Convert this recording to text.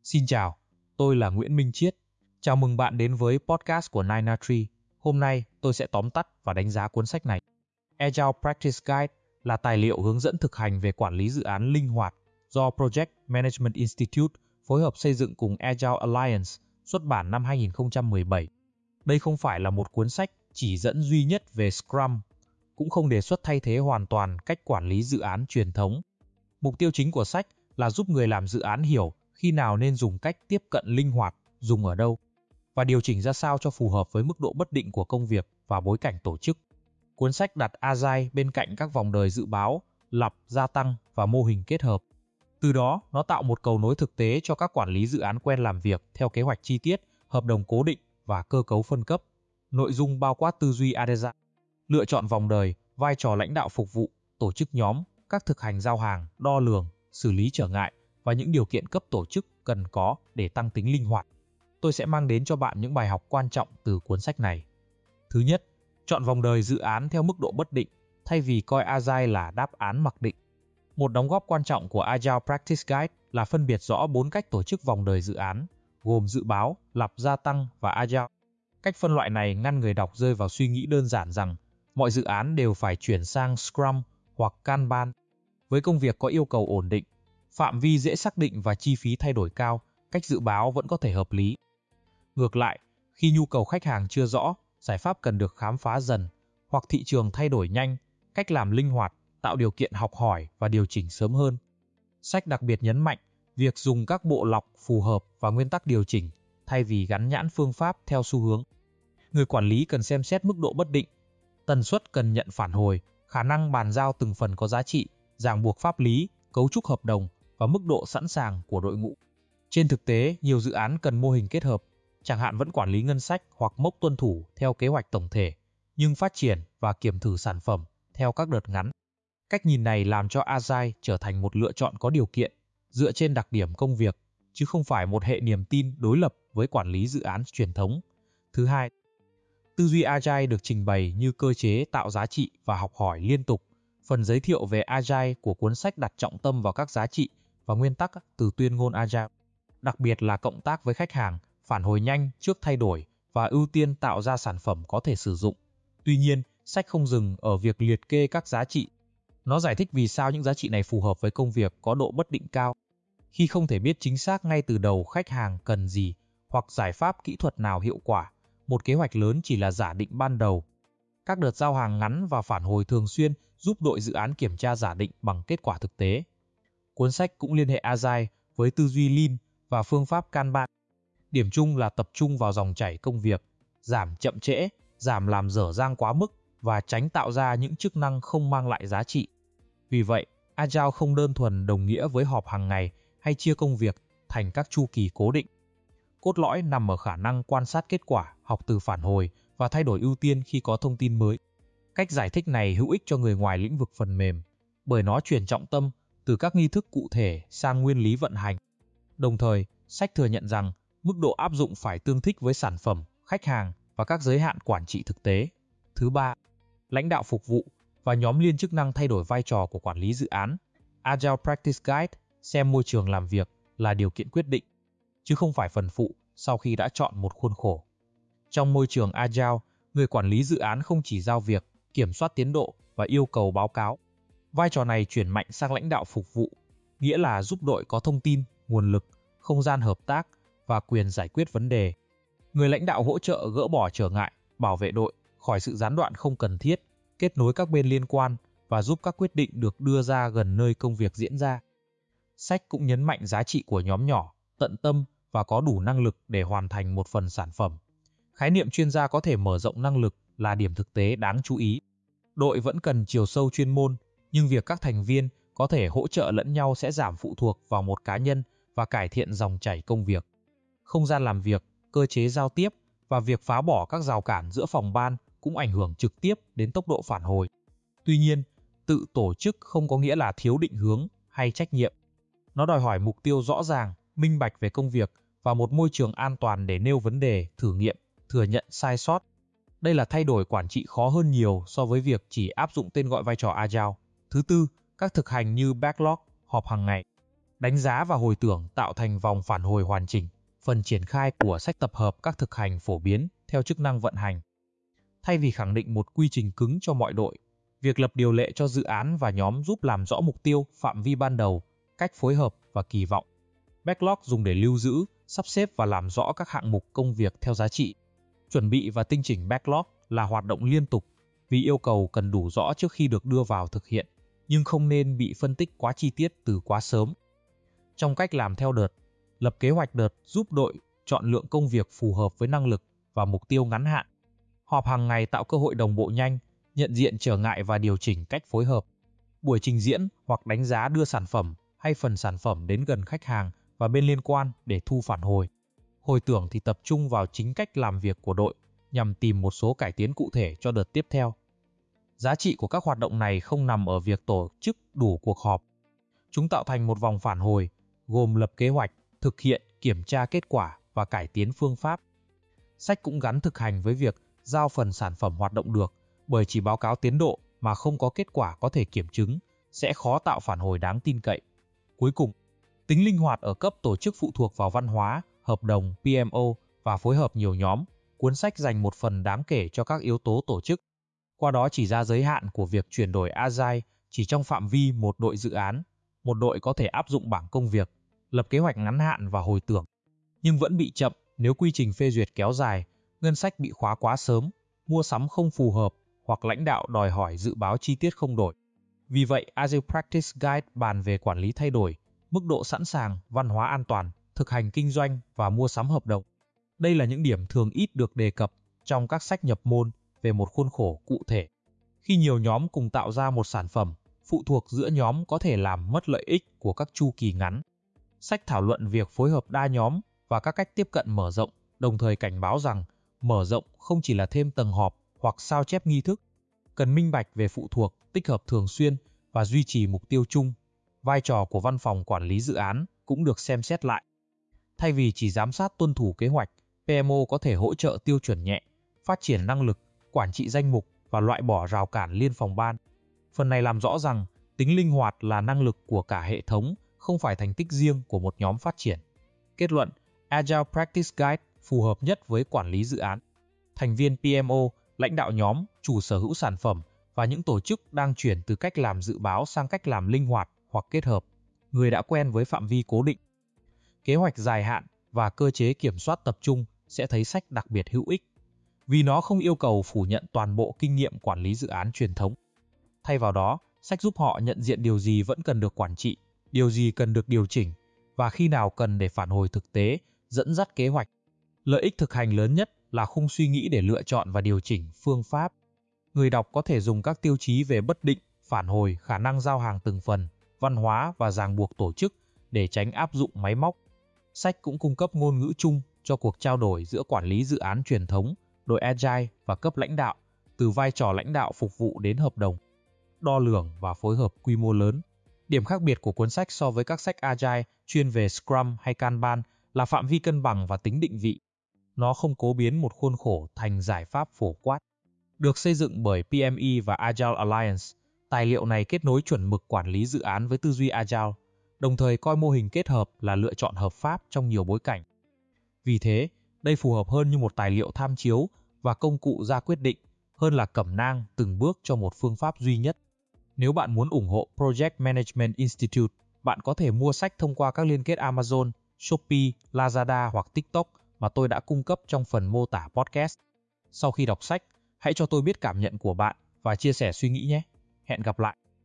Xin chào, tôi là Nguyễn Minh Chiết. Chào mừng bạn đến với podcast của 903. Hôm nay tôi sẽ tóm tắt và đánh giá cuốn sách này. Agile Practice Guide là tài liệu hướng dẫn thực hành về quản lý dự án linh hoạt do Project Management Institute phối hợp xây dựng cùng Agile Alliance, xuất bản năm 2017. Đây không phải là một cuốn sách chỉ dẫn duy nhất về Scrum, cũng không đề xuất thay thế hoàn toàn cách quản lý dự án truyền thống. Mục tiêu chính của sách là giúp người làm dự án hiểu khi nào nên dùng cách tiếp cận linh hoạt, dùng ở đâu, và điều chỉnh ra sao cho phù hợp với mức độ bất định của công việc và bối cảnh tổ chức. Cuốn sách đặt Agile bên cạnh các vòng đời dự báo, lặp, gia tăng và mô hình kết hợp. Từ đó, nó tạo một cầu nối thực tế cho các quản lý dự án quen làm việc theo kế hoạch chi tiết, hợp đồng cố định và cơ cấu phân cấp. Nội dung bao quát tư duy Agile, lựa chọn vòng đời, vai trò lãnh đạo phục vụ, tổ chức nhóm, các thực hành giao hàng, đo lường, xử lý trở ngại và những điều kiện cấp tổ chức cần có để tăng tính linh hoạt. Tôi sẽ mang đến cho bạn những bài học quan trọng từ cuốn sách này. Thứ nhất, chọn vòng đời dự án theo mức độ bất định, thay vì coi Agile là đáp án mặc định. Một đóng góp quan trọng của Agile Practice Guide là phân biệt rõ 4 cách tổ chức vòng đời dự án, gồm dự báo, lặp, gia tăng và Agile. Cách phân loại này ngăn người đọc rơi vào suy nghĩ đơn giản rằng mọi dự án đều phải chuyển sang Scrum hoặc Kanban. Với công việc có yêu cầu ổn định, phạm vi dễ xác định và chi phí thay đổi cao, cách dự báo vẫn có thể hợp lý. Ngược lại, khi nhu cầu khách hàng chưa rõ, giải pháp cần được khám phá dần, hoặc thị trường thay đổi nhanh, cách làm linh hoạt, tạo điều kiện học hỏi và điều chỉnh sớm hơn. Sách đặc biệt nhấn mạnh việc dùng các bộ lọc phù hợp và nguyên tắc điều chỉnh, thay vì gắn nhãn phương pháp theo xu hướng. Người quản lý cần xem xét mức độ bất định, tần suất cần nhận phản hồi, khả năng bàn giao từng phần có giá trị, ràng buộc pháp lý, cấu trúc hợp đồng và mức độ sẵn sàng của đội ngũ. Trên thực tế, nhiều dự án cần mô hình kết hợp, chẳng hạn vẫn quản lý ngân sách hoặc mốc tuân thủ theo kế hoạch tổng thể, nhưng phát triển và kiểm thử sản phẩm theo các đợt ngắn. Cách nhìn này làm cho Agile trở thành một lựa chọn có điều kiện, dựa trên đặc điểm công việc, chứ không phải một hệ niềm tin đối lập với quản lý dự án truyền thống. Thứ hai, tư duy Agile được trình bày như cơ chế tạo giá trị và học hỏi liên tục. Phần giới thiệu về Agile của cuốn sách đặt trọng tâm vào các giá trị và nguyên tắc từ tuyên ngôn Agile, đặc biệt là cộng tác với khách hàng, phản hồi nhanh trước thay đổi và ưu tiên tạo ra sản phẩm có thể sử dụng. Tuy nhiên, sách không dừng ở việc liệt kê các giá trị. Nó giải thích vì sao những giá trị này phù hợp với công việc có độ bất định cao. Khi không thể biết chính xác ngay từ đầu khách hàng cần gì hoặc giải pháp kỹ thuật nào hiệu quả, một kế hoạch lớn chỉ là giả định ban đầu. Các đợt giao hàng ngắn và phản hồi thường xuyên giúp đội dự án kiểm tra giả định bằng kết quả thực tế. Cuốn sách cũng liên hệ Agile với tư duy Lean và phương pháp Kanban. Điểm chung là tập trung vào dòng chảy công việc, giảm chậm trễ, giảm làm dở dang quá mức và tránh tạo ra những chức năng không mang lại giá trị. Vì vậy, Agile không đơn thuần đồng nghĩa với họp hàng ngày hay chia công việc thành các chu kỳ cố định. Cốt lõi nằm ở khả năng quan sát kết quả, học từ phản hồi và thay đổi ưu tiên khi có thông tin mới. Cách giải thích này hữu ích cho người ngoài lĩnh vực phần mềm, bởi nó chuyển trọng tâm từ các nghi thức cụ thể sang nguyên lý vận hành. Đồng thời, sách thừa nhận rằng mức độ áp dụng phải tương thích với sản phẩm, khách hàng và các giới hạn quản trị thực tế. Thứ ba, lãnh đạo phục vụ và nhóm liên chức năng thay đổi vai trò của quản lý dự án. Agile Practice Guide xem môi trường làm việc là điều kiện quyết định, chứ không phải phần phụ sau khi đã chọn một khuôn khổ. Trong môi trường Agile, người quản lý dự án không chỉ giao việc, kiểm soát tiến độ và yêu cầu báo cáo. Vai trò này chuyển mạnh sang lãnh đạo phục vụ, nghĩa là giúp đội có thông tin, nguồn lực, không gian hợp tác và quyền giải quyết vấn đề. Người lãnh đạo hỗ trợ gỡ bỏ trở ngại, bảo vệ đội khỏi sự gián đoạn không cần thiết, kết nối các bên liên quan và giúp các quyết định được đưa ra gần nơi công việc diễn ra. Sách cũng nhấn mạnh giá trị của nhóm nhỏ, tận tâm và có đủ năng lực để hoàn thành một phần sản phẩm. Khái niệm chuyên gia có thể mở rộng năng lực là điểm thực tế đáng chú ý. Đội vẫn cần chiều sâu chuyên môn, nhưng việc các thành viên có thể hỗ trợ lẫn nhau sẽ giảm phụ thuộc vào một cá nhân và cải thiện dòng chảy công việc. Không gian làm việc, cơ chế giao tiếp và việc phá bỏ các rào cản giữa phòng ban cũng ảnh hưởng trực tiếp đến tốc độ phản hồi. Tuy nhiên, tự tổ chức không có nghĩa là thiếu định hướng hay trách nhiệm. Nó đòi hỏi mục tiêu rõ ràng, minh bạch về công việc và một môi trường an toàn để nêu vấn đề, thử nghiệm, thừa nhận sai sót. Đây là thay đổi quản trị khó hơn nhiều so với việc chỉ áp dụng tên gọi vai trò Agile. Thứ tư, các thực hành như backlog, họp hàng ngày. Đánh giá và hồi tưởng tạo thành vòng phản hồi hoàn chỉnh, phần triển khai của sách tập hợp các thực hành phổ biến theo chức năng vận hành. Thay vì khẳng định một quy trình cứng cho mọi đội, việc lập điều lệ cho dự án và nhóm giúp làm rõ mục tiêu, phạm vi ban đầu, cách phối hợp và kỳ vọng. Backlog dùng để lưu giữ, sắp xếp và làm rõ các hạng mục công việc theo giá trị. Chuẩn bị và tinh chỉnh backlog là hoạt động liên tục vì yêu cầu cần đủ rõ trước khi được đưa vào thực hiện, nhưng không nên bị phân tích quá chi tiết từ quá sớm. Trong cách làm theo đợt, lập kế hoạch đợt giúp đội chọn lượng công việc phù hợp với năng lực và mục tiêu ngắn hạn. Họp hàng ngày tạo cơ hội đồng bộ nhanh, nhận diện trở ngại và điều chỉnh cách phối hợp. Buổi trình diễn hoặc đánh giá đưa sản phẩm hay phần sản phẩm đến gần khách hàng và bên liên quan để thu phản hồi. Hồi tưởng thì tập trung vào chính cách làm việc của đội nhằm tìm một số cải tiến cụ thể cho đợt tiếp theo. Giá trị của các hoạt động này không nằm ở việc tổ chức đủ cuộc họp. Chúng tạo thành một vòng phản hồi, gồm lập kế hoạch, thực hiện, kiểm tra kết quả và cải tiến phương pháp. Sách cũng gắn thực hành với việc giao phần sản phẩm hoạt động được, bởi chỉ báo cáo tiến độ mà không có kết quả có thể kiểm chứng, sẽ khó tạo phản hồi đáng tin cậy. Cuối cùng, tính linh hoạt ở cấp tổ chức phụ thuộc vào văn hóa, hợp đồng, PMO và phối hợp nhiều nhóm. Cuốn sách dành một phần đáng kể cho các yếu tố tổ chức. Qua đó chỉ ra giới hạn của việc chuyển đổi Agile chỉ trong phạm vi một đội dự án. Một đội có thể áp dụng bảng công việc, lập kế hoạch ngắn hạn và hồi tưởng, nhưng vẫn bị chậm nếu quy trình phê duyệt kéo dài, ngân sách bị khóa quá sớm, mua sắm không phù hợp hoặc lãnh đạo đòi hỏi dự báo chi tiết không đổi. Vì vậy, Agile Practice Guide bàn về quản lý thay đổi, mức độ sẵn sàng, văn hóa an toàn, thực hành kinh doanh và mua sắm hợp đồng. Đây là những điểm thường ít được đề cập trong các sách nhập môn về một khuôn khổ cụ thể. Khi nhiều nhóm cùng tạo ra một sản phẩm, phụ thuộc giữa nhóm có thể làm mất lợi ích của các chu kỳ ngắn. Sách thảo luận việc phối hợp đa nhóm và các cách tiếp cận mở rộng, đồng thời cảnh báo rằng mở rộng không chỉ là thêm tầng họp hoặc sao chép nghi thức, cần minh bạch về phụ thuộc, tích hợp thường xuyên và duy trì mục tiêu chung. Vai trò của văn phòng quản lý dự án cũng được xem xét lại. Thay vì chỉ giám sát tuân thủ kế hoạch, PMO có thể hỗ trợ tiêu chuẩn nhẹ, phát triển năng lực, quản trị danh mục và loại bỏ rào cản liên phòng ban. Phần này làm rõ rằng tính linh hoạt là năng lực của cả hệ thống, không phải thành tích riêng của một nhóm phát triển. Kết luận, Agile Practice Guide phù hợp nhất với quản lý dự án. Thành viên PMO, lãnh đạo nhóm, chủ sở hữu sản phẩm và những tổ chức đang chuyển từ cách làm dự báo sang cách làm linh hoạt hoặc kết hợp. Người đã quen với phạm vi cố định, kế hoạch dài hạn và cơ chế kiểm soát tập trung sẽ thấy sách đặc biệt hữu ích, vì nó không yêu cầu phủ nhận toàn bộ kinh nghiệm quản lý dự án truyền thống. Thay vào đó, sách giúp họ nhận diện điều gì vẫn cần được quản trị, điều gì cần được điều chỉnh và khi nào cần để phản hồi thực tế, dẫn dắt kế hoạch. Lợi ích thực hành lớn nhất là khung suy nghĩ để lựa chọn và điều chỉnh phương pháp. Người đọc có thể dùng các tiêu chí về bất định, phản hồi, khả năng giao hàng từng phần, văn hóa và ràng buộc tổ chức để tránh áp dụng máy móc. Sách cũng cung cấp ngôn ngữ chung cho cuộc trao đổi giữa quản lý dự án truyền thống, đội Agile và cấp lãnh đạo, từ vai trò lãnh đạo phục vụ đến hợp đồng, đo lường và phối hợp quy mô lớn. Điểm khác biệt của cuốn sách so với các sách Agile chuyên về Scrum hay Kanban là phạm vi cân bằng và tính định vị. Nó không cố biến một khuôn khổ thành giải pháp phổ quát. Được xây dựng bởi PME và Agile Alliance, tài liệu này kết nối chuẩn mực quản lý dự án với tư duy Agile, đồng thời coi mô hình kết hợp là lựa chọn hợp pháp trong nhiều bối cảnh. Vì thế, đây phù hợp hơn như một tài liệu tham chiếu và công cụ ra quyết định, hơn là cẩm nang từng bước cho một phương pháp duy nhất. Nếu bạn muốn ủng hộ Project Management Institute, bạn có thể mua sách thông qua các liên kết Amazon, Shopee, Lazada hoặc TikTok mà tôi đã cung cấp trong phần mô tả podcast. Sau khi đọc sách, hãy cho tôi biết cảm nhận của bạn và chia sẻ suy nghĩ nhé. Hẹn gặp lại!